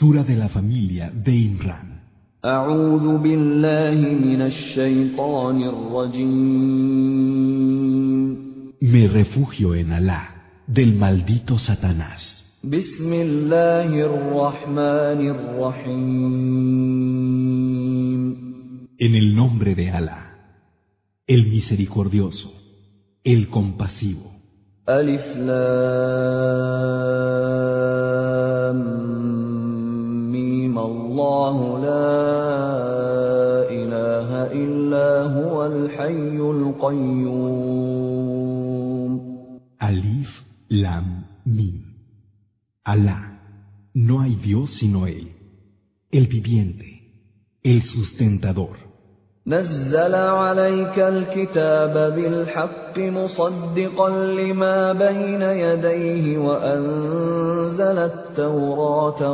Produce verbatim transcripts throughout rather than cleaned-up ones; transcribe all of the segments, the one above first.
Sura de la familia de Imran. أعوذ بالله من الشيطان الرجيم. Me refugio en Alá, del maldito Satanás. بسم الله الرحمن الرحيم. En el nombre de Alá, el misericordioso, el compasivo. ألف لام ميم الله لا إله إلا هو الحي القيوم. Alif, Lam, Mim. Alá, no hay Dios sino Él, el viviente, el sustentador. نزل عليك الكتاب بالحق مصدقا لما بين يديه وأنزل التوراة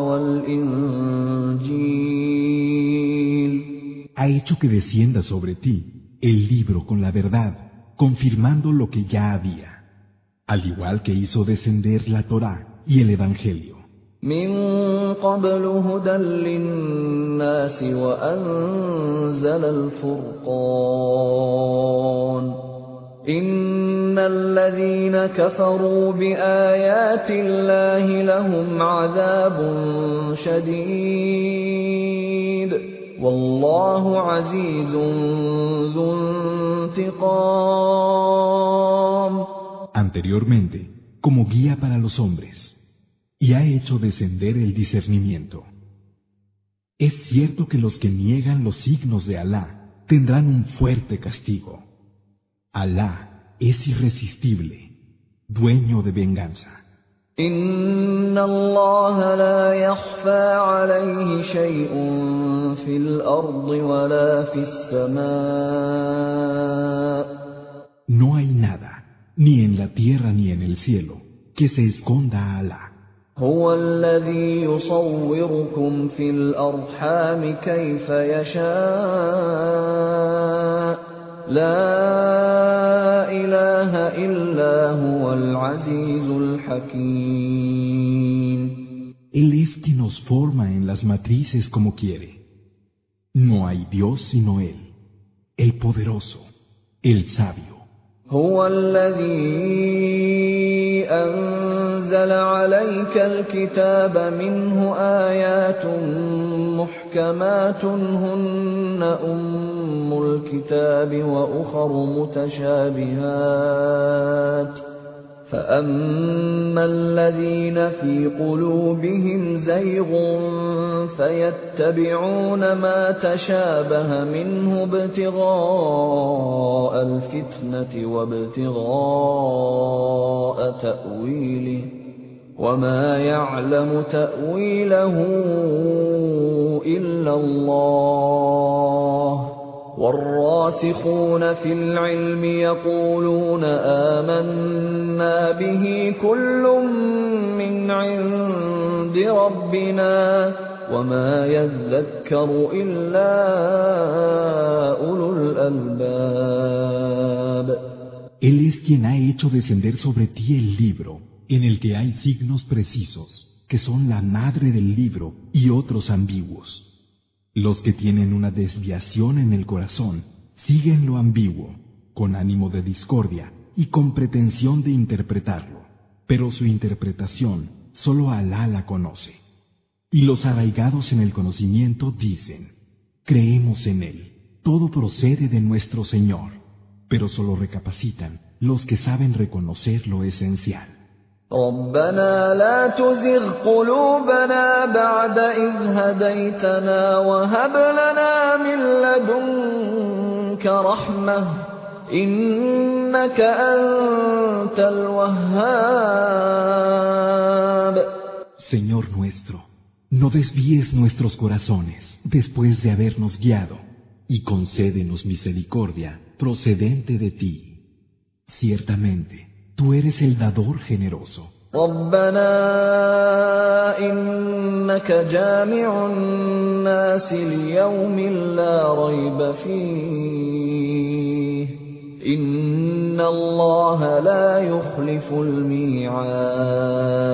والإنجيل. Ha hecho que descienda sobre ti el libro con la verdad, confirmando lo que ya había, al igual que hizo descender la Torá y el Evangelio. من قبل هدى للناس وأنزل الفرقان. إن الذين كفروا بآيات الله لهم عذاب شديد والله عزيز ذو انتقام. Anteriormente, como guía para los hombres, y ha hecho descender el discernimiento. Es cierto que los que niegan los signos de Alá tendrán un fuerte castigo. Alá es irresistible, dueño de venganza. إن الله لا يخفى عليه شيء في الأرض ولا في السماء. No hay nada, ni en la tierra ni en el cielo, que se esconda a Alá. هو الذي يصوركم في الأرحام كيف يشاء لا إله إلا هو العزيز الحكيم. Él es quien nos forma en las matrices como quiere. No hay Dios sino Él, el poderoso, el sabio. هو الذي أنزل عليك الكتاب منه آيات محكمات هن أم الكتاب وأخر متشابهات فأما الذين في قلوبهم زيغ فيتبعون ما تشابه منه ابتغاء الفتنة وابتغاء تأويله وما يعلم تأويله إلا الله والراسخون في العلم يقولون آمنا به كل من عند ربنا وما يذكر إلا أولو الألباب. Él es quien ha hecho descender sobre ti el libro, en el que hay signos precisos, que son la madre del libro y otros ambiguos. Los que tienen una desviación en el corazón siguen lo ambiguo, con ánimo de discordia y con pretensión de interpretarlo, pero su interpretación solo Alá la conoce. Y los arraigados en el conocimiento dicen: creemos en él, todo procede de nuestro Señor, pero solo recapacitan los que saben reconocer lo esencial. ربنا لا تزغ قلوبنا بعد إذ هديتنا وهب لنا من لدنك رحمة إنك أنت الوهاب. Señor nuestro, no desvíes nuestros corazones después de habernos guiado y concédenos misericordia procedente de ti. Ciertamente, tú eres el dador generoso. ربنا إنك جامع الناس ليوم لا ريب فيه إن الله لا يخلف الميعاد.